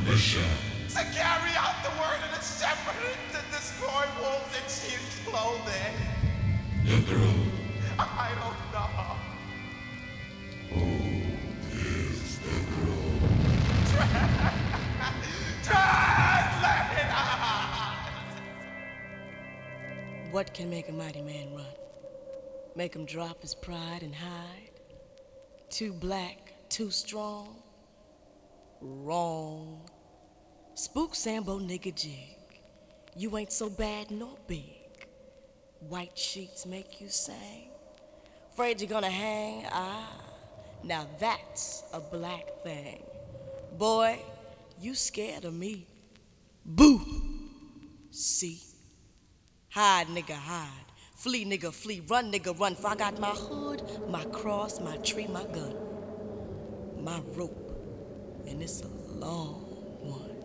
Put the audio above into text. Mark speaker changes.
Speaker 1: To carry out the word of the shepherd, to destroy wolves in sheep's clothing. I don't know. Translate us!
Speaker 2: What can make a mighty man run? Make him drop his pride and hide? Too black, too strong? Wrong. Spook Sambo nigga jig. You ain't so bad nor big. White sheets make you sing. Afraid you're gonna hang? Ah, now that's a black thing. Boy, you scared of me. Boo! See? Hide, nigga, hide. Flee, nigga, flee. Run, nigga, run. For I got my hood, my cross, my tree, my gun, my rope, and it's a long one.